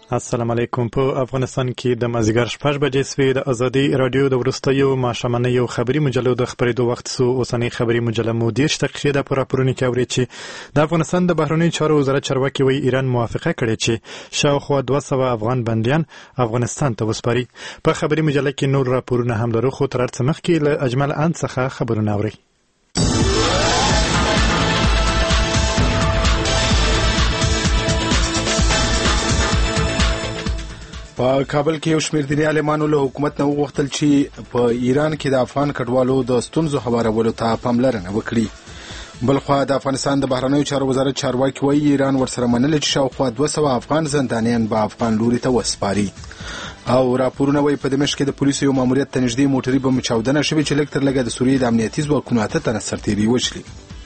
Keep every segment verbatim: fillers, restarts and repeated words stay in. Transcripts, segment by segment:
السلام علیکم. په افغانستان کې د مازدیګر شپږ بجې سوې د ازادي رادیو د وروستیو ماښامنیو خبري مجلو د خبرېدو وخت سو. اوسنۍ خبري مجله مو دېرش دقیقې ده. په راپورونو کې اورئ چې د افغانستان د بهرنیو چارو وزارت چارواکي وایي ایران موافقه کړې چې شاوخوا دوه سوه افغان بندیان افغانستان ته وسپاري. په خبري مجله کې نور راپورونه هم لرو، خو تر هر څه مخکې له اجمل اند څخه خبرونه اورئ. په کابل کې یو شمېر دیني عالمانو له حکومت نه وغوښتل چې په ایران کې د افغان کډوالو د ستونزو هوارولو ته پاملرنه وکړي. بلخوا د افغانستان د بهرنیو چارو وزارت چارواکي وایي ایران ورسره منلې چې شاوخوا دوه سوه افغان زندانیان به افغان لوري ته وسپاري. او راپورونه وایي په دمشق کې د پولیسو یو ماموریت ته نږدې موټرې بم چاودنه شوې چې لږ تر لږه د سوریې د امنیتي ځواکونو اته تنه سرتېري وژلي.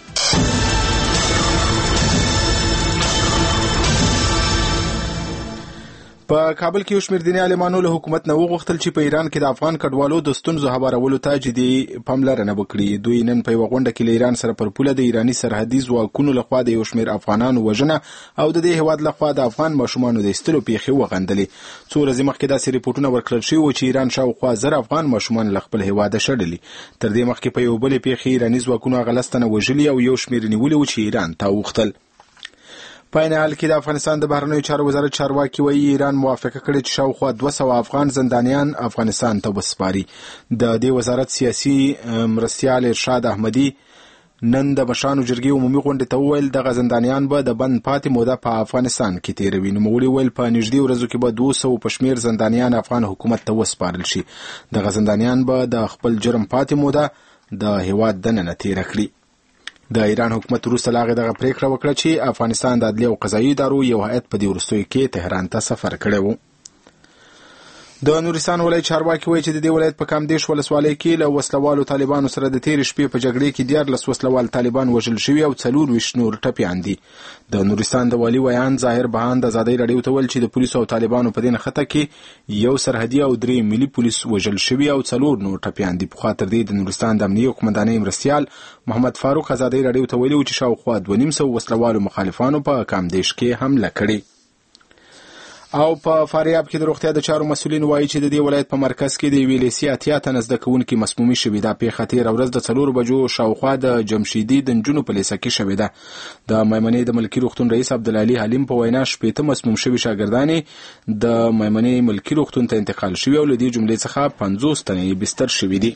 په کابل کې یو شمېر دیني عالمانو له حکومت نه وغوښتل چې په ایران کې د افغان کډوالو د ستونزو هوارولو ته جدي پاملرنه وکړي. دوی نن په یوه غونډه کې له ایران سره پر پوله د ایراني سرحدي ځواکونو لخوا د یو شمېر افغانانو وژنه او د دې هېواد لخوا د افغان ماشومانو د ایستلو پیښې وغندلې. څو ورځې مخکې داسې ریپورټونه ورکړل شوي وو چې ایران شاوخوا زر افغان ماشومان له خپل هېواده شړلي. تر دې مخکې په یو بلې پیښې ایراني ځواکونو هغه لس تنه وژلي او یو شمېر نیولي وو چې ایران ته اوښتل. په عین حال کې د افغانستان د بهرنیو چارو وزارت چارواکي وایي ایران موافقه کړې چې شاوخوا دوه سوه افغان زندانیان افغانستان ته وسپاري. د دې وزارت سیاسي مرستیال ارشاد احمدي نن د مشرانو جرګې عمومي غونډې ته وویل دغه زندانیان به د بند پاتې موده په افغانستان کې تیروي. نوموړي ویل په نږدې ورځو کې به دوه سوه په شمېر زندانیان افغان حکومت ته وسپارل شي. دغه زندانیان به د خپل جرم پاتې موده د هېواد دننه تیره کړي. د ایران حکومت وروسته له هغې دغه پریکړه وکړه چې افغانستان د عدلیې او قضایي ادارو یو هیئت په دې وروستیو کې تهران ته سفر کړی و. د نورستان ولایت چارواکي وایي چې د دې ولایت په کامدیش ولسوالۍ کې له وسلوالو طالبانو سره د تېرې شپې په جګړې کې دیارلس وسلوال طالبان وژل شوي او څلور ویشت نور ټپیان دي. د نورستان د والي ویان ظاهر بهان د ازادۍ راډیو ته ویل چې د پولیسو او طالبانو په دې نښته کې یو سرحدي او درې ملي پولیس وژل شوي او څلور نور ټپیان دي. پخوا تر دې د نورستان د امنیې او قومندانۍ مرستیال محمد فاروق ازادۍ راډیو ته ویلي و چې شاوخوا دوه نیم سوه وسلوالو مخالفانو په کامدیش کې حمله کړې. او په فاریاب کې د روغتیا د چارو مسؤلین وایي چې د دې ولایت په مرکز کې د یوې لیسې اتیا تنه زده کوونکي مسمومي شوي. دا پیښه تېره ورځ د څلورو بجو شاوخوا د جمشیدي د نجونو په لیسه کې شوې ده. د میمنې د ملکي روغتون رئیس عبدالعلي حلیم په وینا شپېته مسموم شوي شاګردانې د میمنې ملکي روغتون ته انتقال شوي او له دې جملې څخه پنځوس تنې بستر شوي دي.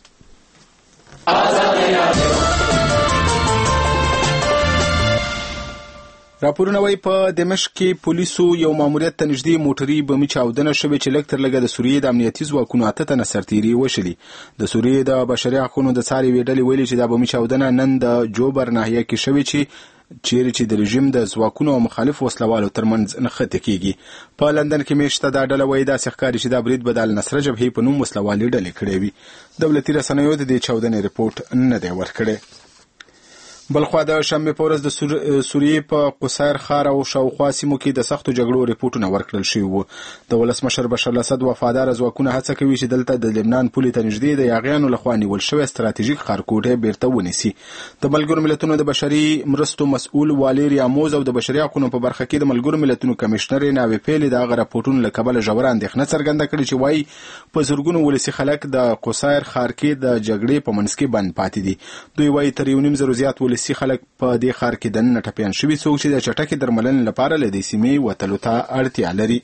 راپورونه وایي په دمشق کې پولیسو یو ماموریت ته نږدې موټرې بمي چاودنه شوې چې لږ تر لږه د سوریې د امنیتي ځواکونو اته تنه سرتېري وشلي. د سوریې د بشري حقونو د څارې یوې ډلې ویلي چې دا بمي چاودنه نن د جوبر ناحیه کې شوې چې چیرې چې د رژیم د ځواکونو او مخالف وسلوالو ترمنځ نښتې کیږي. په لندن کې میشته دا ډله وایي داسې ښکاري چې دا برید به د النصره جبهې په نوم وسلوالې ډلې کړې وي. دولتي رسنیو د دې چاودنې رپورټ نه دی ورکړی. بلخوا د شنبې په ورځ د سوریې په قصیر ښار او شاوخوا سیمو کې د سختو جګړو ریپورټونه ورکړل شوي وو. د ولسمشر بشر الاسد وفاداره ځواکونه هڅه کوي چې دلته د لبنان پولې ته نږدې د یاغیانو لخوا نیول شوی ستراتیژیک ښارګوټی بیرته ونیسي. د ملګرو ملتونو د بشري مرستو مسؤل والیر یاموز او د بشري حقونو په برخه کې د ملګرو ملتونو کمشنر ناوې پیلې د هغه راپورټونو له کبله ژوره اندېښنه څرګنده کړې چې وایي په زرګونو ولسي خلک د قصیر ښار کې د جګړې په منځ کې بند پاتې دي. دوی وایي تر یو نیم زرو زیات ولسي خلک په دې ښار کې دننه ټپیان شوي څوک چې د چټکې درملنې لپاره له دې سیمې وتلو ته اړتیا لري.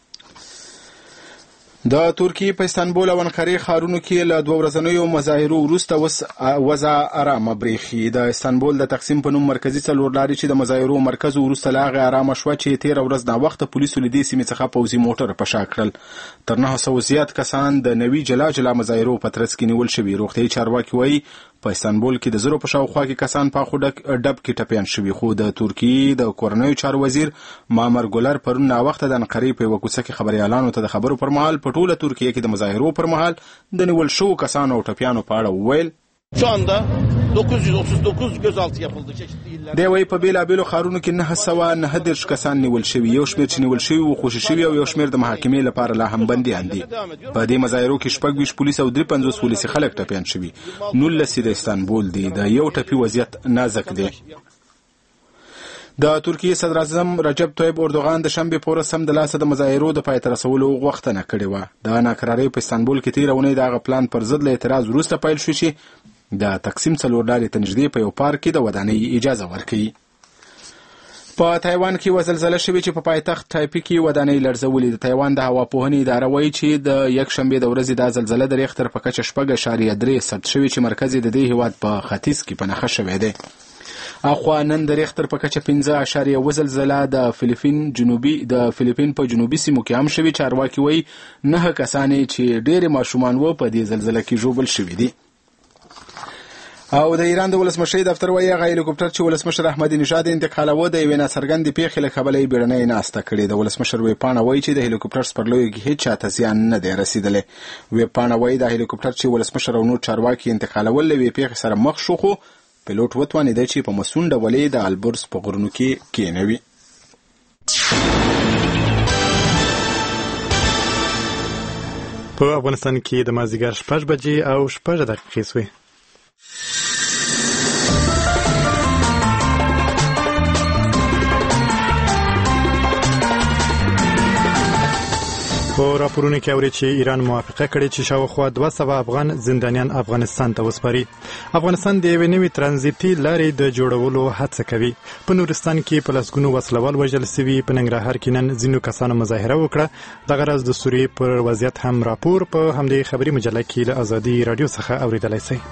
د ترکیې په استانبول او انقرې ښارونو کې له دوه ورځنیو مظاهرو وروسته اوس وضع ارامه برېښي. د استانبول د تقسیم په نوم مرکزي څلورلارې چې د مظاهرو مرکز وروسته له هغې ارامه شوه چې تېره ورځ ناوخته پولیسو له دې سیمې څخه پوځي موټر په شا کړل. تر نهه سوه زیات کسان د نوي جلا جلا مظاهرو په ترڅ کې نیول شوي. روغتیایي چارواکي وایي په استانبول کې د زرو په شاوخوا کې کسان په اخو ډب کې ټپیان شوي. خو د ترکیې د کورنیو چارو وزیر مامر ګولر پرون ناوخته د انقرې په یوه کوڅه کې خبریالانو ته د خبرو پر مهال په ټوله ترکیه کې د مظاهرو پر مهال د نیول شوو کسانو او ټپیانو په اړه وویل. Şu anda dokuz yüz otuz dokuz gözaltı yapıldı çeşitli iller. دی وایي په بېلابېلو ښارونو کې نهه سوه نهه دېرش کسان نیول شوي. یو شمېر چې نیول شوي وو خوشي شوي او یو شمېر د محاکمې لپاره لا هم بندیان دي. په دې مظاهرو کې شپږ ویشت پولیس او درې پنځوس ولسي خلک ټپیان شوي. نولس یې د استانبول دي. د یو ټپي وضعیت نازک دی. د ترکیې صدر اعظم رجب طیب اردوغان د شنبې په ورځ سمدلاسه د مظاهرو د پای ته رسولو غوښتنه کړې وه. د ناکرارۍ په استانبول کې تېره اونۍ دغه پلان پر ضد له اعتراض وروسته پیل شو چې د تقسیم څلور لارې ته نږدې په یو پارک کې د ودانۍ اجازه ورکوي. په تایوان کې وزلزله شوې چې په پایتخت تایپي کې ودانۍ لړزولې. د تایوان د هواپوهنې اداره وایي چې د یکشنبې د ورځې دا زلزله د ریختر په کچه شپږ اعشاریه درې ثبت شوې چې مرکز یې د دې هېواد په ختیځ کې په نښه شوی دی. اخوا نن د ریختر په کچه پنځه اعشاریه اووه زلزله د فلیپین جنوبي د فلیپین په جنوبي سیمو کې هم شوې. چارواکي وایي نهه کسان چې ډېرې ماشومان وو په دې زلزله کې ژوبل شوي دي. او د ایران د ولسمشر دفتر وایي هغه هلیکوپټر چې ولسمشر احمدي نژاد انتقالوه د یوې ناڅرګندې پیښې له کبله یې بیړنۍ ناسته کړې. د ولسمشر ویبپاڼه وایي چې د هلیکوپټر سپرلیو کې هیڅ چاته زیان نه دی رسیدلی. ویبپاڼه وایي د هلیکوپټر چې ولسمشر او نور چارواکي انتقالول له یوې پیښې سره مخ شو، خو پیلوټ وتوانېده چې په مسون ډول یې د البرز په غرونو کې کېنوي. په افغانستان کې د مازدیګر شپږ بجې او شپږ دقیقې سوې. په راپورونو کې اوري چې ایران موافقه کړې چې شاوخوا دوه سوه افغان زندانیان افغانستان ته وسپاري. افغانستان د یوې نوې ترانزیتي لارې د جوړولو هڅه کوي. په نورستان کې په لسګونو وسلوال وژل سوي. په ننګرهار کې نن ځینو کسانو مظاهره وکړه. دغه راز د سوریې پر وضعیت هم راپور په همدې خبري مجله کې له ازادي رادیو څخه اوریدلی شئ.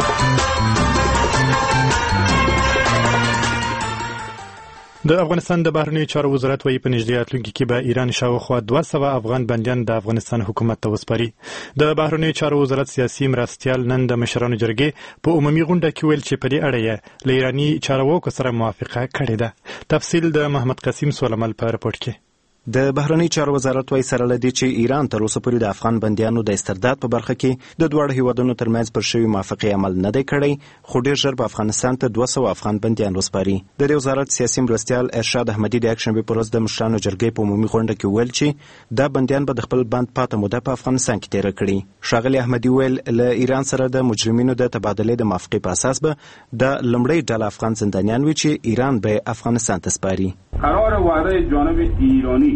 د افغانستان د بهرنیو چارو وزارت وایي په نږدې راتلونکي کې به ایران شاوخوا دوه سوه افغان بندیان د افغانستان حکومت ته وسپاري. د بهرنیو چارو وزارت سیاسي مرستیال نن د مشرانو جرګې په عمومي غونډه کې ویل چې په دې اړه یې له ایراني چارواکو سره موافقه کړې ده. تفصیل د محمد قاسم سولمل په رپورټ کې. د بهرنی چارو وزارت وايي سره لدی چې ایران تر اوسه پورې د افغان بندیانو د استرداد په برخه کې د دوه هیوادونو ترمنځ پر شوی موافقه عمل نه دی کړی، خو ډیر ژر په افغانستان ته دوه سوه افغان بندیان وسپاري. د وزارت سیاسي مرستیال ارشاد احمدي د یکشنبه پر ورځ د مشرانو جرګې په عمومي غونډه کې ویل چې دا بندیان به د خپل بند پاته موده په افغانستان کې تیر کړي. ښاغلي احمدي ویل له ایران سره د مجرمینو د تبادلې د موافقې په اساس به د لمړی ډله افغان زندانیان وي چې ایران به افغانستان ته سپاري. قرار وعده جانب ایرانی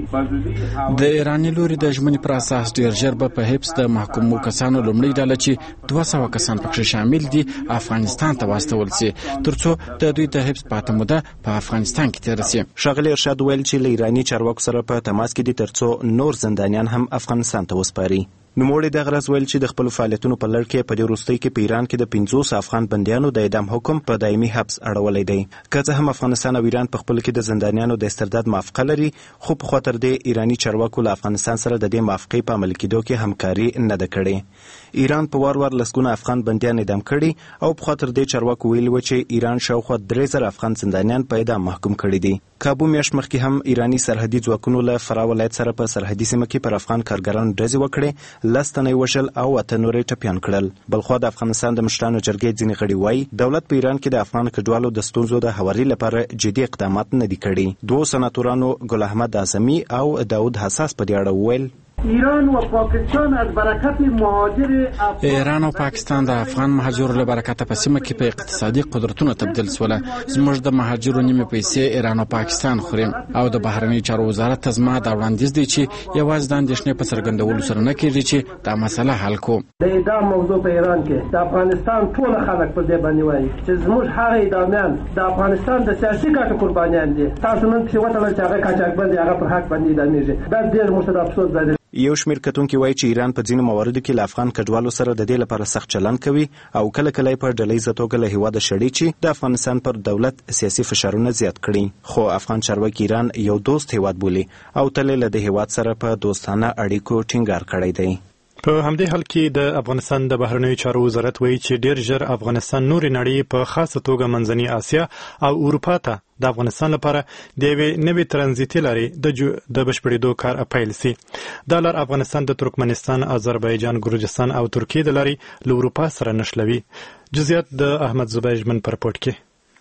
د ایرانی لوري د ژمنې پر اساس ډیر ژر به په حبس د محکومو کسانو لومړی ډله چې دوه سوه کسان پکې شامل دي افغانستان ته واستول سي ترڅو د دوی د حبس پاته موده په افغانستان کې تیر سي. ښاغلي ارشاد ویل چې له ایرانی چارواکو سره په تماس کې دي ترڅو نور زندانیان هم افغانستان ته وسپاري. نوموړي دغه راز ویل چې د خپل فعالیتونو په لړ کې په دې وروستۍ کې په ایران کې د پنځوس افغان بندیانو د اعدام حکم په دایمي حبس اړولی دی. که څه هم افغانستان او ایران په خپل کې د زندانیانو د استرداد موافقه لري، خو په خاطر د ایرانی چارواکو له افغانستان سره د دې موافقې په عملي کېدو کې همکاري نه ده کړې. ایران په وار وار لسګونه افغان بندیان اعدام کړي او په خاطر دې چارواکو ویلي و چې ایران شاوخوا درې زره افغان زندانیان په اعدام محکوم کړي دي. کابو میاشت مخکې هم ایرانی سرحدي ځواکونو له فراه ولایت سره په سرحدي سیمه کې پر افغان کارګرانو ډزې وکړې، لس تنه یې وژل او اته نور یې ټپیان کړل. بلخوا د افغانستان د مشرانو جرګې ځینې غړي وایي دولت په ایران کې د افغان کډوالو د ستونزو د هواري لپاره جدي اقدامات نه دي کړي. دوه سناتورانو ګل احمد اعظمي او داود حساس په دې اړه وویل ایران و پاکستان از برکت مهاجر ایران او پاکستان د افغان مهاجرو له برکته په سیمه کې په اقتصادي قدرتونو تبدیل سول. زموږ د مهاجرو نیمه پیسې ایران او پاکستان خوري او د بهرنی چارو وزارت تزما د وړاندیز دی چې یوازې د اندېښنې په څرګندولو سره نه کېږي چې دا مسله حل کو. د دا موضوع په ایران کې د افغانستان ټول خلک په دې باندې وایي چې زموږ هغه اعدامیان د افغانستان د سیاسي ګټو قربانیان دي. تاسو نن چې وته چې هغه قاچاقبند هغه پر حق باندې اعدامیږي، دا ډېر موږ ته افسوس دی. یو شمیر کتونکي وایي چې ایران په ځینو مواردو کې له افغان کډوالو سره د دې لپاره سخت چلند کوي او کله کله په ډلهییزه توګه له هیواده شړي چې د افغانستان پر دولت سیاسي فشارونه زیات کړي. خو افغان چارواکي ایران یو دوست هیواد بولي او تل له دې هیواد سره په دوستانه اړیکو ټینګار کړی دی. په همدې حال کې د افغانستان د بهرنیو چارو وزارت وایي چې ډیر ژر افغانستان نورې نړۍ په خاصه توګه منځنۍ اسیا او اروپا ته د افغانستان لپاره د یوې نوې ترانزیتي لارې د د بشپړېدو کار پیل سي. دا لار افغانستان د ترکمنستان، آذربایجان، ګرجستان او ترکیې د لارې له اروپا سره نښلوي. جزئیات د احمد زبیر ژمن په رپورټ کې.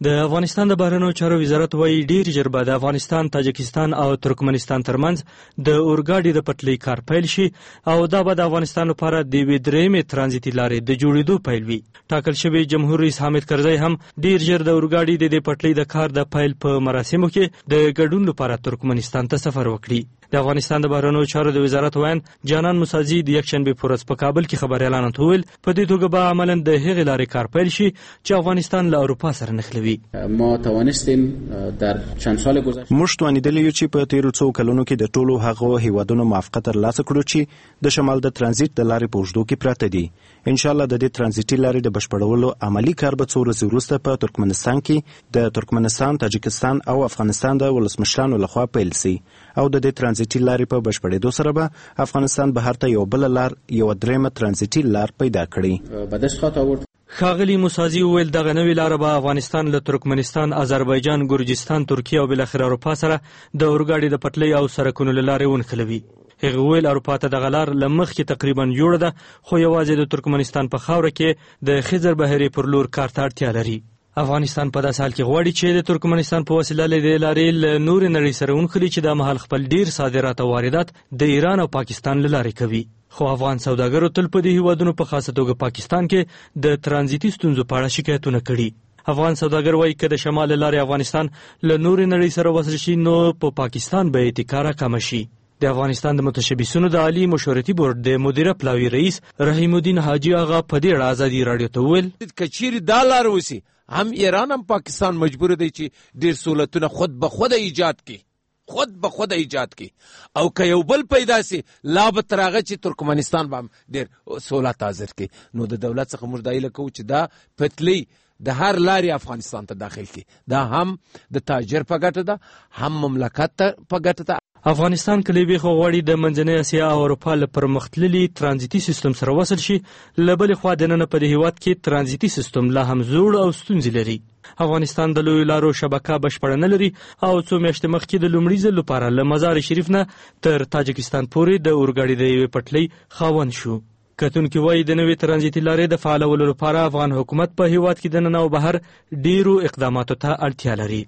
د افغانستان د بهرنیو چارو وزارت وايي ډیر ژر به د افغانستان، تاجکستان او ترکمنستان ترمنځ د اورګاډي د پټلۍ کار پیل شي او دا به د افغانستان لپاره د یوې درېیمې ترانزیتي لارې د جوړېدو پیل وي. ټاکل شوی جمهور رئیس حامد کرزی هم ډیر ژر د اورګاډي د دې پټلۍ د کار د پیل په مراسمو کې د ګډون لپاره ترکمنستان ته سفر وکړي. د افغانستان د بهرنیو چارو د وزارت وایي جانان موسازي د یکشنبې په ورځ په کابل کې خبريالانو ته وویل په دې توګه به عملاً د هغې لارې کار پیل شي چې افغانستان له اروپا سره نښلوي. ما توانستیم در چند سال گذشته موږ توانیدلی یو چې په تیرو څو کلونو کې د ټولو هغو هیوادونو موافقه ترلاسه کړو چې د شمال د ترانزیت د لارې په اوږدو کې پراته دي. ان شاء الله د دې ترانزیتي لارې د بشپړولو عملی کار به څو ورځې وروسته په ترکمنستان کې د ترکمنستان، تاجکستان او افغانستان د ولسمشرانو لخوا پیل شي او د دې ترانزیتي لارې په بشپړېدو سره به افغانستان بهر ته یو بل لار، یو درېیمه ترانزیتي لار پیدا کړي. به دست خواهد آورد. ښاغلي موسازي وویل دغه نوې لاره به افغانستان له ترکمنستان، آذربایجان، ګرجستان، ترکیه او بالاخره اروپا سره د اورګاډي د پټلۍ او سرکونو له لارې ونښلوي. هغه وویل اروپا ته دغه لار له مخکې تقریبا جوړه ده، خو یوازې د ترکمنستان په خاوره کې د خضر بهیرې پر لور کار ته اړتیا لري. افغانستان په داسې حال کې غواړي چې د ترکمنستان په وسیله له دې لارې له نورې نړۍ سره ونښلي چې دا مهال خپل ډیر صادرات او واردات د ایران او پاکستان له لارې کوي. خو افغان سوداګرو تل په دې هیوادونو په خاصه توګه پاکستان کې د ترانزیتي ستونزو په اړه شکایتونه کړي. افغان سوداګر وایي که د شمال له لارې افغانستان له نورې نړۍ سره وصل شي نو په پاکستان به احتکار کم شي. د افغانستان د متشبثینو د عالی مشورتي بورډ د مدیره پلاوي رئیس رحیم الدین حاجی آغا په دې اړه ازادي رادیو ته وویل کچیر دا لار وسی هم ایران هم پاکستان مجبور دی چې ډیر سہولتونه خود به خود ایجاد کړي خود به خود ایجاد کی او که یو بل پیدا سي لا به تر هغه چې ترکمنستان به ډیر سہولت حاضر کی نو د دولت څخه موږ دایله کوو چې دا پتلی د هر لارې افغانستان ته داخل کی. دا هم د تاجر په ګټه ده هم مملکت په ګټه ده. افغانستان کلی به غواړي د منځنۍ اسیا او اروپا له پرمختللي ترانزیتي سیستم سره وصل شي. له بلې خوا دننه په دې هیواد کې ترانزیتي سیستم لا هم زوړ او ستونزې لري. افغانستان د لویو لارو شبکه بشپړه نه لري او څو میاشتې مخکې د لومړي ځل لپاره له مزار شریف نه تر تاجکستان پورې د اورګاډي د یوې پټلۍ خاوند شو. کتونکي وایي د نوې ترانزیتي لارې د فعالولو لپاره افغان حکومت په هیواد کې دننه او بهر ډیرو اقداماتو ته اړتیا لري.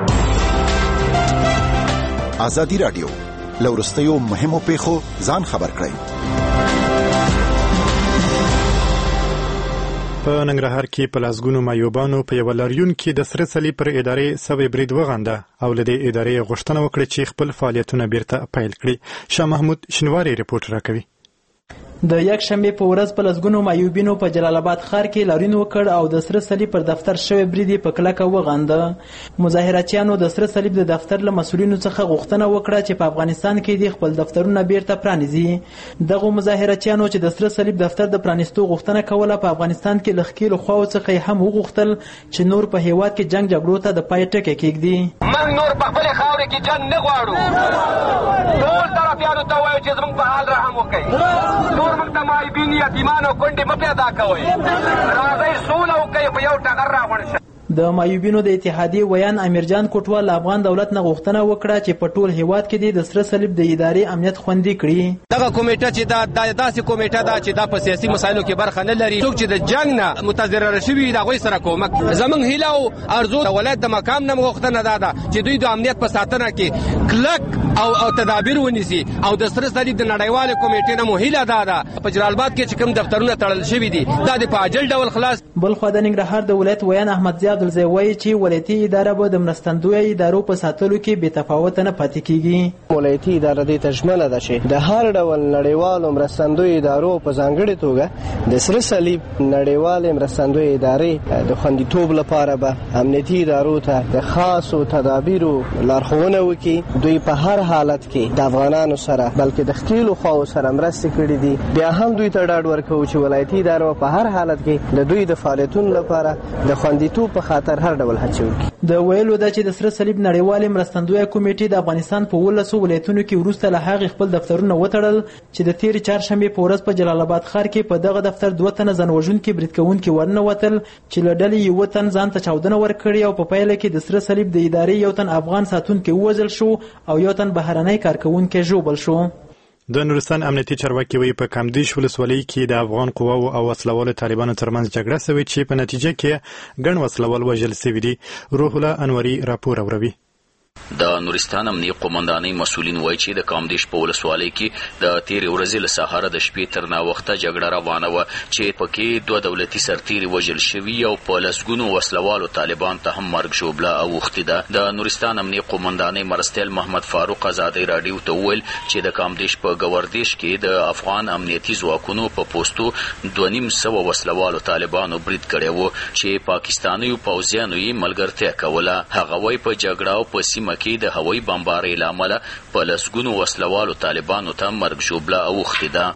ازادي رادیو له وروستیو مهمو پیښو ځان خبر کړئ. په ننګرهار کې په لسګونو معیوبانو په یو لاریون کې د سره صلیب پر ادارې سوي برید وغنده او له دې ادارې غوښتنه وکړه چې خپل فعالیتونه بیرته پیل کړي. شاه محمود شینواری ریپورت راکوي. د یک شنبه په ورځ په لسګونو معیوبینو په جلال آباد ښار کې لاریون وکړ او د سره صلیب پر دفتر شوی برید په کلکه وغنده. مظاهراتیانو د سره صلیب د دفتر له مسؤلینو څخه غوښتنه وکړه چې په افغانستان کې د خپل دفترونه بیرته پرانیزي. دغه مظاهراتیانو چې د سره صلیب دفتر د پرانیستو غوښتنه کوله په افغانستان کې له ښکیلو خواو څخه هم وغوښتل چې نور په هیواد کې جنگ جګړو ته د پای ټکی کېږدي. موږ نور په خپلې خاورې کې جنګ نه غواړو. ټول طرفیانو ته وایو چې زموږ په حال رحم وکړئ. نور موږ ته معیوبین یتیمان او کونډې مه پیدا کوئ. راځئ سوله وکړئ په یو ټغر راغونډ شئ. د معیوبینو د اتحادیې ویان امیرجان کوټوال افغان دولت نه غوښتنه وکړه چې په ټول هیواد کې د سره صلیب د ادارې امنیت خوندي کړي. دغه کمیټه چې دا داسې کمیټه ده چې دا په سیاسي مسایلو کې برخه نه لري. څوک چې د جنگ نه متضرر شوي د هغوی سره کومک. زموږ هیله او ارزو د ولایت د مقام نه غوښتنه دا ده چې دوی د امنیت په ساتنه کې کلک او او تدابیر ونیسي او د سره صلیب د نړیوالې کمیټې نه مو هیله دا ده په جلال آباد کې چې کوم دفترونه تړل شوي دي دا د په عاجل ډول خلاص. بل خوا د ننګرهار د ولایت ویان احمد ضیاء عبدالزی وایي چې ولایتي اداره به د مرستندویه ادارو په ساتلو کې بې تفاوته نه پاتې کیږي. ولایتي اداره دې ته ژمنه ده چې د هر ډول نړیوالو مرستندویه ادارو په ځانګړې توګه د سره صلیب نړیوالې مرستندویه ادارې د خوندیتوب لپاره به امنیتي ادارو ته د خاصو تدابیرو لارښوونه وکړي. دوی په هر حالت کې د افغانانو سره بلکې د ښکیلو خواو سره مرستې کړي دي. بیا هم دوی ته ډاډ ورکوو چې ولایتي اداره په هر حالت کې د دوی د فعالیتونو لپاره د خوندیتوب په خاطر هر ډول هڅې وکړي. د ویلو ده چې د سره صلیب نړیوالې مرستندویه کمیټې د افغانستان په ولسو ولایتونو کې وروسته له هغې خپل دفترونه وتړل چې د تېرې چهارشنبې په ورځ په جلال آباد ښار کې په دغه دفتر دوه تنه ځان وژونکي برید کوونکي ورننوتل چې له ډلې یوه تن ځان ته چاودنه ورکړې او په پایله کې د سره صلیب د ادارې یو تن افغان ساتونکی ووژل شو او یو تن بهرنی کارکوونکی ژوبل شو. د نورستان امنیتي چارواکي وایي په کامدیش ولسوالۍ کې د افغان قواو او وسلوالو طالبانو ترمنځ جګړه سوې چې په نتیجه کې ګڼ وسلوال وژل سوي دي. روح الله انوري راپور اوروي. د نورستان امنیه قومندانۍ مسؤلین وایي چې د کامدیش په ولسوالۍ کې د تیرې ورځې له سهاره د شپې تر ناوخته جګړه روانه وه چې پکې دوه دولتي سرتیري وژل شوي او په لسګونو وسلوالو طالبان ته هم مرګ ژوبله اوښتې ده. د نورستان امنیه قومندانۍ مرستیال محمد فاروق ازادۍ راډیو ته وویل چې د کامدیش په ګوردیش کې د افغان امنیتي ځواکونو په پوستو دوه نیم سوه وسلوالو طالبانو برید کړی و چې پاکستانیو پوځیانو یې ملګرتیا کوله. هغه وایي په جګړه او په سیمه کې د هوایي بمبارۍ له امله په لسګونو وسلوالو طالبانو ته مرګ ژوبله اوښتې ده.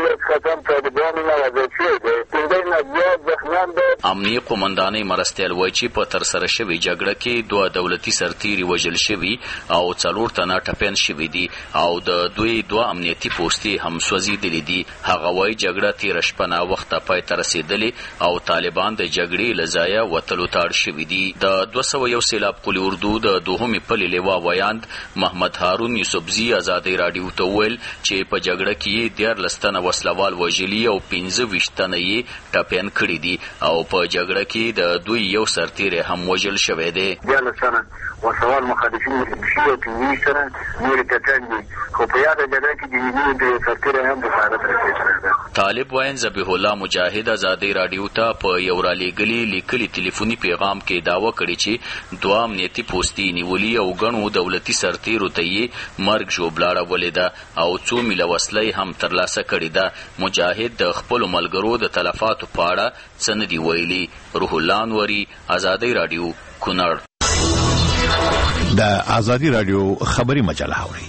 امنیه قومندانۍ مرستیال وایي چې په ترسره شوې جګړه کې دوه دولتي سرتیري وژل شوي او څلور تنه ټپیان شوي دي او د دوی دوه امنیتي پوستې هم سوځېدلي دي. هغه وایي جګړه تېره شپه ناوخته پای ته رسېدلې او طالبان د جګړې له ځایه وتلو ته اړ شوي دي. د دوه سوه یو سېلاب قلي اردو د دوهمې پلې لیوا ویاند محمد هارون یوسفزي ازادۍ راډیو ته وویل چې په جګړه کې یې دیارلس تنه وسلوال وژلي او پنځه ویشت تنه یې ټپیان کړي دي او په جګړه کې د دوی یو سرتیری هم وژل شوی دی. دیارلس تنه وسلوال مخالفین وژل شوي او پنځه ویشت تنه نورې ټپیان دي خو په یاده جګړه کې د یوې د سرتیری هم د شهادت رسېدلی ده. طالب واین ذبیح الله مجاهد ازادۍ راډیو ته په یو رالیږلي لیکلي ټلیفوني پیغام کې دعوه کړې چې دوه امنیتي پوستې نیولي او ګڼو دولتي سرتیرو ته یې مرګ ژوبله اړولې ده او څو میله وسله هم ترلاسه کړې ده. مجاهد د خپلو ملګرو د تلفاتو په اړه څه نه دي ویلي. روح الله انوري ازادۍ راډیو کونړ. د ازادي راډیو خبري مجله اوري.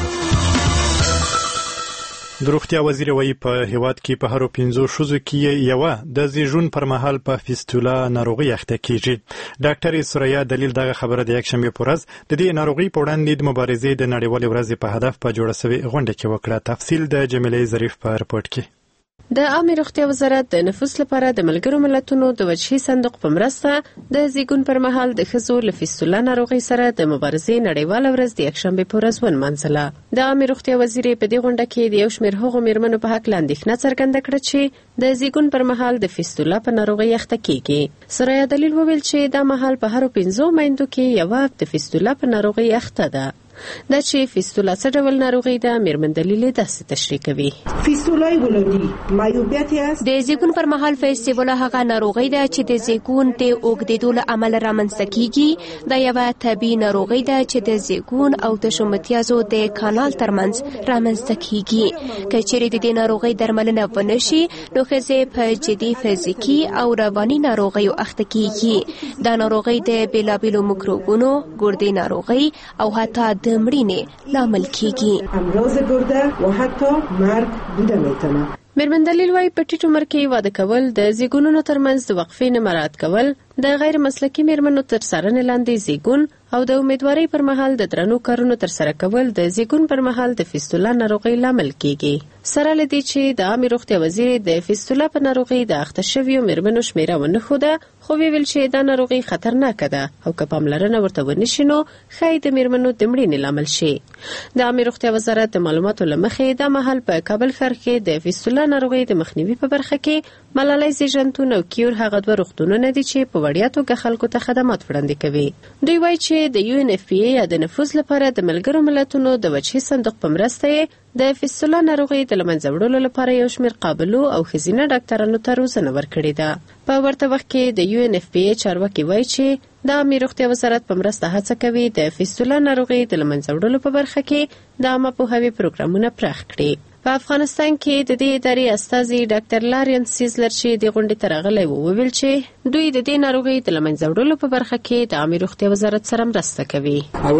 د روغتیا وزیر وایي په هیواد کې په هرو پنځو ښځو کې یوه د زیږون پر مهال په فیستولا ناروغي اخته کیږي. ډاکټر سوریا دلیل دغه خبره د یکشنبې په ورځ د دې ناروغي په وړاندې د مبارزې د نړیوالې ورځې په هدف په جوړه شوې غونډه کې وکړه. تفصیل د جمیلې ظریف په رپورټ کې. د عامه روغتیا وزارت د نفوس لپاره د ملګرو ملتونو د وجهي صندوق په مرسته د زیږون پر مهال د ښځو له فیستولا ناروغۍ سره د مبارزې نړیواله ورځ د یکشنبې په ورځ ونمانځله. د عامه روغتیا وزیر په دې غونډه کې د یو شمېر هغو میرمنو په هکله اندېښنه څرګنده کړه چې د زیږون پر مهال د فیستولا په ناروغۍ اخته کیږي. سرایا دلیل وویل چې دا مهال په هرو پنځو میندو کې یوه د فیستولا په ناروغۍ اخته ده. دا چې فیستولا څه ډول ناروغي ده میرمن دلیل داسې تشریح کوي. فیستولای ولادي مایوبیت است. د زیږون پر مهال فیستولا هغه ناروغي ده چې د زیږون د اوږدېدو له امله رامنځته کیږي. دا یوه طبیعي ناروغي ده چې د زیږون او د شومتیازو د کانال ترمنځ رامنځته کیږي. که چیرې د دې ناروغي درملنه ونشي نو ښځې په جدي فزیکي او رواني ناروغیو اخته کیږي. دا ناروغي د بیلابیلو میکروبونو، ګردې ناروغي او حتی د مړینې لامل کیږي. امراض ګرده و حتی مرګ بوده میتونه. میرمن دلیل وايي په ټیټ عمر کې واده کول، د زیږونونو ترمنځ د وقفې نه مراعات کول، د غیر مسلکي میرمنو تر څارنې لاندې زیږون او د امیدوارۍ پر مهال د درنو کارونو ترسره کول د زیږون پر مهال د فیستولا ناروغۍ لامل کیږي. سره له دې چې د عامه روغتیا وزیر د فیستولا په ناروغۍ د اخته شویو میرمنو شمیره ونه خوده، خو ویل چې دا ناروغي خطرناکه ده او که پاملرنه ورته ونشي نو ښایي د میرمنو د مړینې لامل شي. د عامه روغتیا وزارت د معلوماتو له مخې دا مهال په کابل ښار کې د فیستولا ناروغۍ د مخنیوي په برخه کې ملالۍ زیږنتون او کیور هغه دوه روغتونونه دي چې په وړیا توګه خلکو ته خدمات وړاندې کوي. دوی وایي چې د یو ان اف پی ای یا د نفوس لپاره د ملګرو ملتونو د وجهي صندوق په مرسته د فیستولا ناروغۍ د له منځه وړلو لپاره یو شمېر قابلو او ښځینه ډاکټرانو ته روزنه ورکړې ده. په ورته وخت کې د یو ان اف پی ای چارواکي وایي چې د عامه روغتیا وزارت په مرسته هڅه کوي د فیستولا ناروغۍ د له منځه وړلو په برخه کې د عامه پوهاوي پروګرامونه پراخ کړي. په افغانستان کې د دې ادارې استازي ډاکټر لارین سیزلر چې د غونډې ته راغلی و وویل چې دوی د دې ناروغۍ د له منځه وړلو په برخه کې د عامه روغتیا وزارت سره مرسته کوي.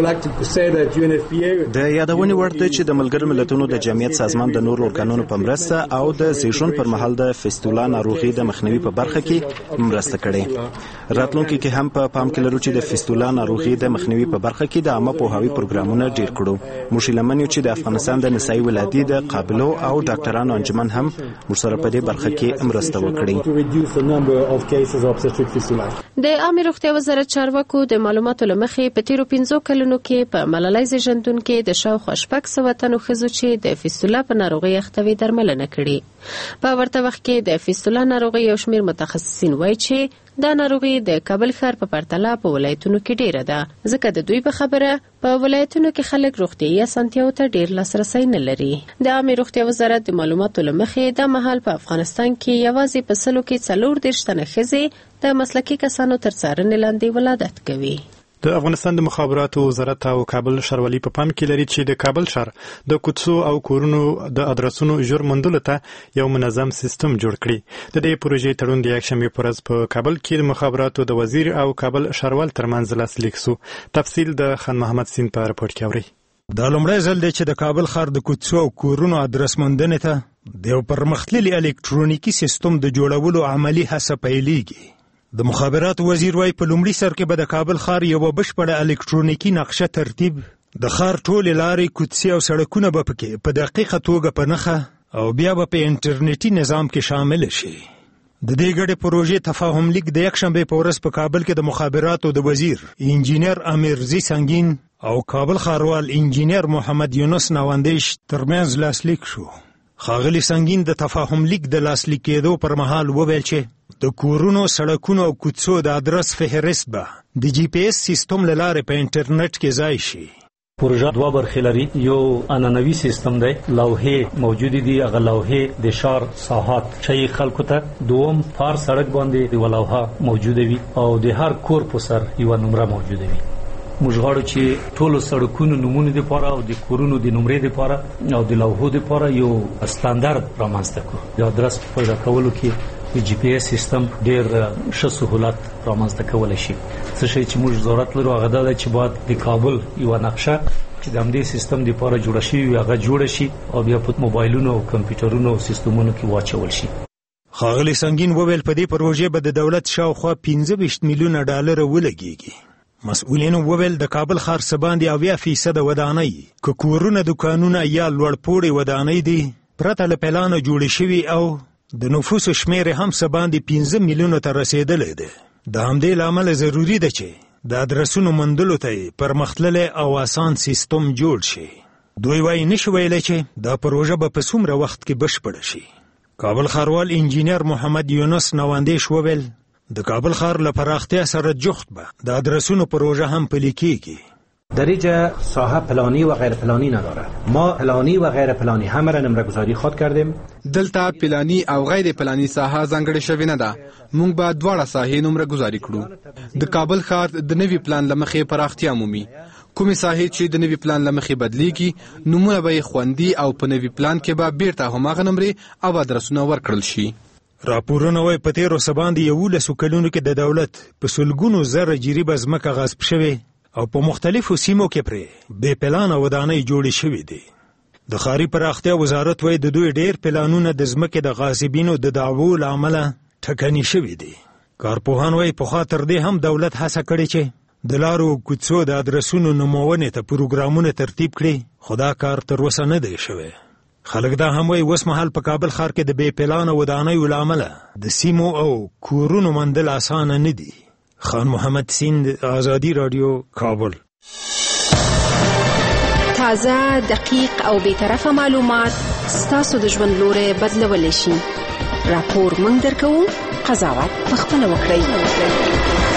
د یادونې وړ دی چې د ملګرو ملتونو د جمعیت سازمان د نورو ارګانونو په مرسته او د زیږون پر مهال د فیستولا ناروغۍ د مخنیوي په برخه کې مرسته کړې. راتلونکي کې هم په پام کې لرو چې د فیستولا ناروغۍ د مخنیوي په برخه کې د عامه پوهاوي پروګرامونه ډیر کړو. موږ لمن یو چې د افغانستان د نسایي ولادي د قابلو او ډاکټرانو انجمن هم ورسره په دې برخه کې مرسته وکړي. obstetric fistula. د عامه روغتیا وزارت چارواکو د معلوماتو لمخې په تیرو پنځو کلونو کې په ملالۍ زیږندون کې د شاوخوا شپږ سوه تنو ښځو چې د فیستولا په ناروغۍ اخته وي درملنه کړې. په ورته وخت کې د فیستولا ناروغۍ یو شمېر متخصصین وایي چې دا ناروغي د کابل ښار په پرتله په ولایتونو کې ډیره ده، ځکه د دوی په خبره په ولایتونو کې خلک روغتیايي اسانتیاو ته ډیر لاسرسی نه لري. د عامه روغتیا وزارت د معلوماتو لمخې دا مهال په افغانستان کې یوازې په سلو کې څلور دېرش تنه ښځې د مسلکي کسانو تر څارنې لاندې ولادت کوي. د افغانستان د مخابراتو وزارت او کابل ښاروالي په پام کې لري چې د کابل ښار د کوڅو او کورونو د ادرسونو ژر موندلو ته یو منظم سیستم جوړ کړي. د دې پروژې تړون د یکشنبې په ورځ په کابل کې د مخابراتو د وزیر او کابل ښاروال ترمنځ لاسلیک شو. تفصیل د خان محمد سین په رپورټ کې اوري. دا لومړی ځل دی چې د کابل ښار د کوڅو او کورونو ادرس موندنې ته د یو پرمختللي الکترونیکي سیستم د جوړولو عملی هڅه پیلېږي. د مخابراتو وزیر وايي په لومړي سر کې به د کابل ښار یوه بشپړه الکترونیکي نقشه ترتیب، د ښار ټولې لارې، کوڅې او سړکونه به پکې په دقیقه توګه په نښه او بیا به په انټرنیټي نظام کې شامل شي. د دې ګډې پروژې تفاهم لیک د یکشنبې په ورځ په کابل کې د مخابراتو د وزیر انجینر امیرزي سنگین او کابل ښاروال انجینر محمد یونس نواندیش ترمنځ لاسلیک شو. ښاغلي سنگین د تفاهم لیک د لاسلیک کېدو پر مهال وویل چې د کورونو، سړکونو او کوڅو د ادرس فهرست به د جی پی ایس سیستم له لارې په انټرنیټ کې ځای شي. پروژه دوه برخې لري. یو عنعنوي سیستم دی، لوحې موجودې دي، هغه لوحې د ښار ساحات ښیي خلکو ته. دوم هر سړک باندې یوه لوحه موجوده وي او د هر کور په سر یوه نمره موجوده وي. موږ غواړو چې ټولو سړکونو نومونو دپاره او د کورونو د نمرې دپاره او د لوحو دپاره یو ستاندرد رامنځته کړو. د ادرس پیدا کولو کې د جی پی ایس سیستم ډیر ښه سهولت رامنځته کولی شي. څه شی چې موږ ضرورت لرو هغه دا ده چې باید د کابل یوه نقشه چې د همدې سیستم دپاره جوړه شوې وي هغه جوړه شي او بیا په موبایلونو او کمپیوټرونو او سیستمونو کې واچول شي. ښاغلي سنگین وویل په دې پروژې به د دولت شاوخوا پنځه ویشت میلیونه ډالره ولګېږي. مسؤلینو وویل د کابل ښار څه باندې اویا فیصده ودانۍ، که کورونه، دوکانونه یا لوړپوړې ودانۍ دي، پرته له پلانه جوړې شوي او د نفوسو شمیر هم څه باندې پنځه میلیونو ته رسیدلی دی. د همدې له امله ضروري ده چې د ادرسونو موندلو ته پرمختللی او آسان سیستم جوړ شي. دوی وایي نشي ویلی چې دا پروژه به په څومره وخت کې بشپړه شي. کابل ښاروال انجینر محمد یونس نواندیش وویل د کابل ښار له پراختیا سره جفت به د ادرسونو پروژه هم پلی کیږي. در اینجا ساحه پلانی و غیر پلانی نداره. ما پلانی و غیر پلانی همه را نمره گذاری خود کردیم. دلته پلانی او غیر پلانی ساحه ځانګړې شوې نه ده. موږ به دواړه ساحې نمره گذاری کړو. د کابل ښار د نوي پلان له مخې پراختیا مومي. کومې ساحې چې د نوي پلان له مخې بدلیږي نومونه به یې خوندي او په نوي پلان کې به بیرته هماغه نمرې او ادرسونه ورکړل شي. راپورونه وایي په تېرو څه باندې یولسو کلونو کې د دولت په سلګونو زره جریبه ځمکه غصب شوې او په مختلفو سیمو کې پرې بې پلانه ودانۍ جوړې شوې دي. د ښاري پراختیا وزارت وایي د دوی ډېر پلانونه د ځمکې د غاصبینو د دعوو له امله ټکني شوي دي. کارپوهان وایي پخوا تر دې هم دولت هڅه کړې چې د لارو او کوڅو د ادرسونو نومونې ته پروګرامونه ترتیب کړي، خو دا کار تر اوسه نه دی شوی. خلک دا هم وایي اوس مهال په کابل ښار کې د بې پلانه ودانیو له امله د سیمو او کورونو موندل اسانه نه دي. خان محمد سین، آزادی رادیو، کابل. تازه، دقیق او بی‌طرفه معلومات ستاسو د ژوند لوري بدلولی شي. راپور موږ درکوو، قضاوت پخپله وکړئ.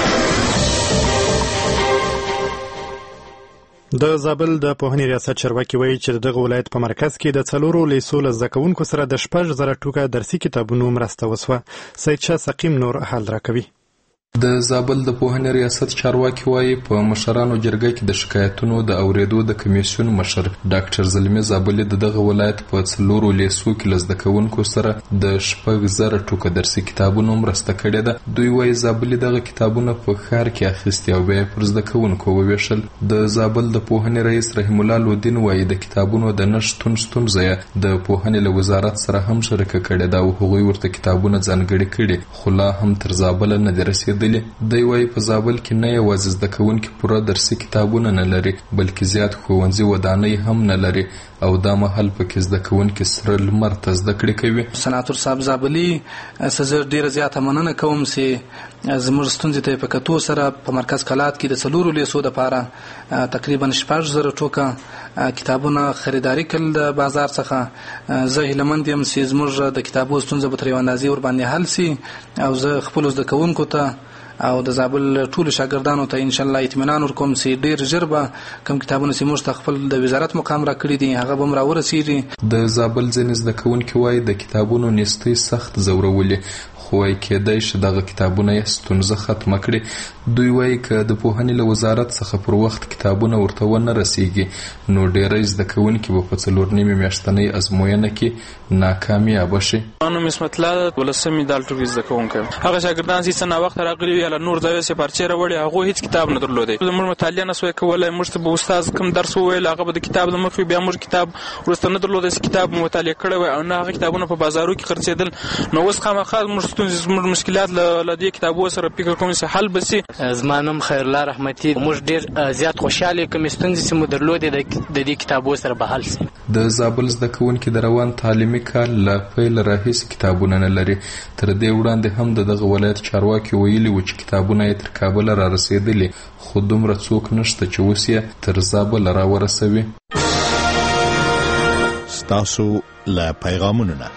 د زابل د پوهنې ریاست چارواکي وایي چې دغه ولایت په مرکز کې د څلورو لیسو له زده کوونکو سره د شپږ زره ټوکه درسي کتابونو مرسته وسوه. سید شاه سقیم نور حال راکوي. د زابل د پوهنې ریاست چارواکي وایي په مشرانو جرګه کې د شکایتونو د اوریدو د کمیسیون مشر ډاکټر زلمی زابلي د دغه ولایت په څلورو لیسو کې له زده کوونکو سره د شپږ زره ټوکه درسي کتابونو مرسته کړې ده. دوی وایي زابلي دغه کتابونه په ښار کې اخیستي او بیا پر زده کوونکو وویشل. د زابل د پوهنې رئیس رحیم الله لودین وایي د کتابونو د نه شتون ستونزه یې د پوهنې له وزارت سره هم شریکه کړې ده او هغوی ورته کتابونه ځانګړي کړي، خو لا هم تر زابله نه دي رسېدلي. دی وایي په زابل کې نه یوازې زده کوونکي پوره درسي کتابونه نه لري بلکې زیات ښوونځي ودانۍ هم نه لري او دا مهال پکې زده کوونکي سره لمر ته زده کړې کوي. سناتور صاحب زابلي زه ډېره زیاته مننه کوم چې زموږ ستونزې ته په کتو سره په مرکز کلات کې د څلورو لیسو دپاره تقریبا شپږ زره ټوکه کتابونه خریداري کړل د بازار څخه. زه هیلهمند یم چې زموږ د کتابو ستونزه به تر یوه اندازې ورباندې حل سي او زه خپلو زده کوونکو ته او د زابل ټولو شاګردانو ته انشاءالله اطمینان ورکوم چې ډېر ژر به کوم کتابونه چې موږ ته خپل د وزارت مقام را کړي دي هغه به هم راورسېږي. د زابل ځینې زده کوونکي وایي د کتابونو نیستۍ سخت ځورولې، خو وایي کېدای شي دغه کتابونه یې ستونزه ختمه کړي. دوی وایي که د پوهنې له وزارت څخه پر وخت کتابونه ورته ونه رسېږي نو ډېری زده کوونکي به په څلور نیمې میاشتنۍ ازموینه کې ناکامیابه شي. ما نوم اسمت الله ده، ولسمې دال ټولګي زده کوونکی یم. هغه شاګردان چې څه ناوخته راغلي وي یا له نور ځایو څخه پارچې راوړي هغوی هېڅ کتاب نه درلودی. زموږ مطالعه نه سوی کولی، موږ ته به استاد کوم درس وویل هغه به د کتاب د مخې بیا موږ کتاب وروسته نه درلودی چې کتاب مطالعه کړی وی او نه هغه کتابونه په بازارو کې خرڅېدل. نو اوس خامخا زموږ ستونزې زموږ مشکلات له دې کتابو سره فکر کوم چې حل به سي. زما نوم خیرالله رحمتي. موږ ډېر زیات خوشحاله کوم ستونزې چې مو درلودې د دې کتابو سره به حل سي. د زابل زده کوونکي د روان تعلیمي کال له پیل راهیسې کتابونه نه لري. تر دې وړاندې هم د دغه ولایت چارواکي ویلي و چې کتابونه یې تر کابل را رسېدلي، خو دومره څوک نشته چې اوس یې تر زابل را ورسوي. ستاسو له پیغامونو نه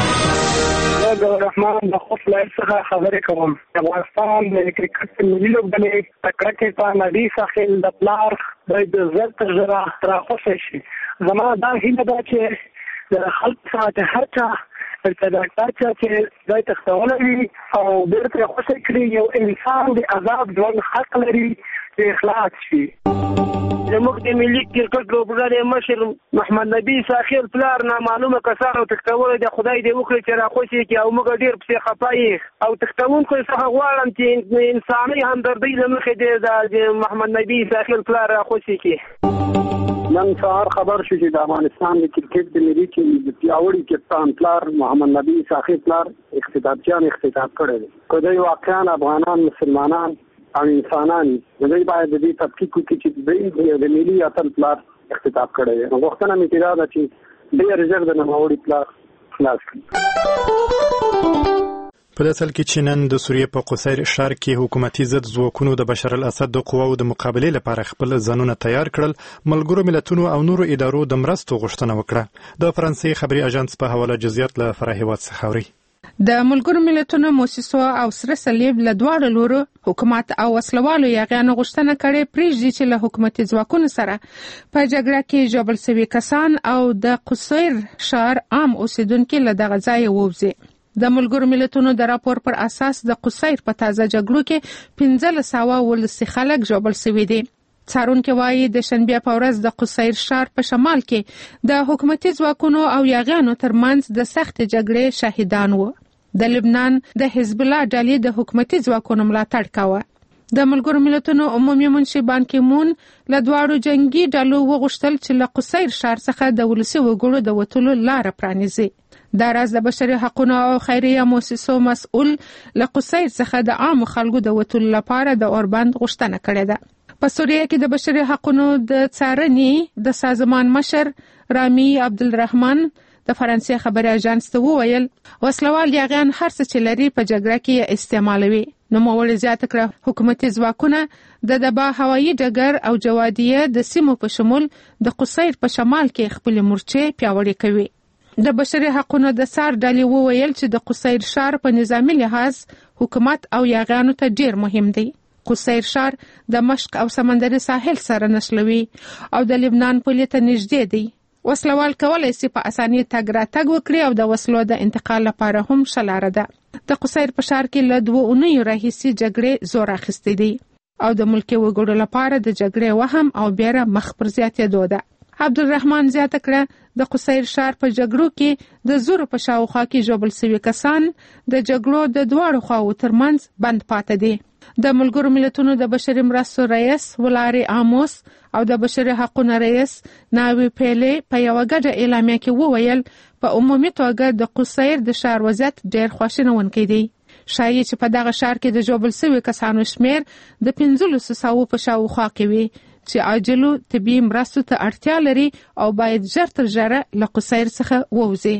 عبدالرحمن د خوست ولایت څخه خبرې کوم. افغانستان د کرکټ ملي لوبډلې تکړه کپتان نبي ساحل د پلار باید زر تر زره راخوشی شي. زما دا هیله ده چې د خلکو څخه هر چا ارتداکتر چا چې دا تختولی وي او بیرته خوشی کړي یو انسان د آزاد ژوند حق لري چې اخلاص شي. زموږ د ملي کرکټ لوبډلې مشر محمد نبي ساحل پلار نامعلومه کسانو تختولی د خدای دې وکړي چې راخوشي کړي او موږ ډېر پسې خفه یې او تختوونکو څخه غواړم چې انساني همدردۍ له مخې د محمد نبي ساحل پلار راخوشي کړي. نن سهار خبر شو چې د افغانستان د کرکټ د ملي ټیم د پیاوړي کپتان پلار محمد نبي ساحل پلار اختطافچیان اختطاف کړی دی. که دوی واقعا افغانان مسلمانان او انسانان دوی باید د دې تحقیق وکړي چې دوی د ملي اتل پلار اختطاف کړی دی. نو غوښتنه مې کېدا ده چې ډېر ژر د نوموړي پلار خلاص کړي. په دې اصل کې چې نن د سوریې په قصیر ښار کې حکومتي ضد ځواکونو د بشر الاسد د قواو د مقابلې لپاره خپل ځانونه تیار کړل، ملګرو ملتونو او نورو ادارو د مرستو غوښتنه وکړه. د فرانسې خبري اژانس په حواله جزئیات له فراه هیواد څخه اوري. د ملګرو ملتونو موسسو او سره صلیب له دواړو لورو حکومت او وسلوالو یاغیانو غوښتنه کړې پرېږدي چې له حکومتي ځواکونو سره په جګړه کې ژوبل سوي کسان او د قصیر ښار عام اوسیدونکي له دغه ځایه ووځي. د ملګرو ملتونو د راپور پر اساس د قصیر په تازه جګړو کې پنځلس سوه ولسي خلک ژوبل سوي دي. څارونکي وایي د شنبې په ورځ د قصیر ښار په شمال کې د حکومتي ځواکونو او یاغیانو ترمنځ د سختې جګړې شاهدان وو. د لبنان د حزب الله ډلې د حکومتي ځواکونو ملاتړ کاوه. د ملګرو ملتونو عمومي منشي بان کی مون له دواړو جنگي ډلو وغوښتل چې له قصیر ښار څخه د ولسي وګړو د وتلو لاره پرانیزي. دا راز د بشري حقوقو او خیریه مؤسسو مسؤل له قصیر څخه د عامو خلکو د وتلو لپاره د اوربند غوښتنه کړې ده. په سوریه کې د بشري حقوقو د څارنې د سازمان مشر رامي عبدالرحمن د فرانسې خبري اژانس ته وویل وسلوال یاغیان هر څه چې لري په جګړه کې استعمالوي. نوموړي زیاته کړه حکومتي ځواکونه د دبا هوایي ډګر او جوادیه د سیمو په شمول د قصیر په شمال کې خپل مورچې پیاوړې کوي. د بشري حقوقو د سار ډلې وویل چې د قصیر ښار په نظامی لحاظ حکومت او یاغیانو ته ډیر مهم دی. قصیر ښار د مشق او سمندري ساحل سره نښلوي او د لبنان پولې ته نږدې دی. وسلوال کولای شي په اسانۍ تګ راتګ وکړي او د وسلو د انتقال لپاره هم ښه لاره ده. د قصیر په ښار کې له دوه اونیو راهیسې جګړې زور اخیستی دی او د ملکي وګړو لپاره د جګړې وهم او بیره مخ پر زیاتېدو ده. عبدالرحمن زیاته کړه د قصیر ښار په جګړو کې د زورو په شاوخوا کې ژوبل سوي کسان د جګړو د دواړو خواو ترمنځ بند پاتې دي. د ملګرو ملتونو د بشري مرستو رئیس ولاري آموس او د بشري حقوقو رئیس ناوی پیلې په یوه ګډه اعلامیه کې وویل په عمومي توګه د قصیر د ښار وضعیت ډېر خواشینونکی دی. ښایي چې په دغه ښار کې د ژوبل سوي کسانو شمېر د پنځلسو سوو په شاوخوا کې وي چې عاجلو طبي مرستو ته اړتیا لري او باید ژر تر ژره له قصیر څخه ووځي.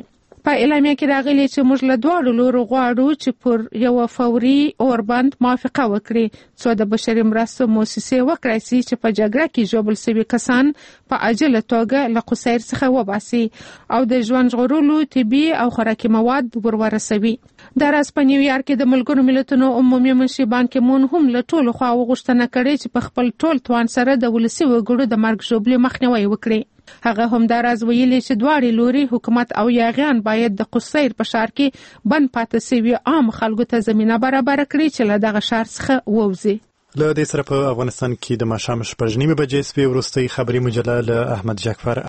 په اعلامیه کې راغلي چې موږ له دواړو لورو غواړو چې پر یو فوري اوربند موافقه وکړي څو د بشري مرستو مؤسسې وکړای شي چې په جګړه کې ژوبل شوي کسان په عاجله توګه له قصیر څخه وباسي او د ژوند ژغورلو طبي او خوراکي مواد ورورسوي. دا راز په نیویارک کې د ملګرو ملتونو عمومي منشي بان کی مون هم له ټولو خوا وغوښتنه کړې چې په خپل ټول توان سره د ولسي وګړو د مرګ ژوبلې مخنیوي وکړي. هغه هم دا راز ویلي چې دواړې لوري حکومت او یاغیان باید د قصیر په ښار کې بند پاتې شوي عام خلکو ته زمینه برابر کړي چې له دغه ښار څخه ووځي. له دې سره په افغانستان کې د ماښام شپږ نیمې بجې سوې وروستۍ خبري مجله له احمد جعفر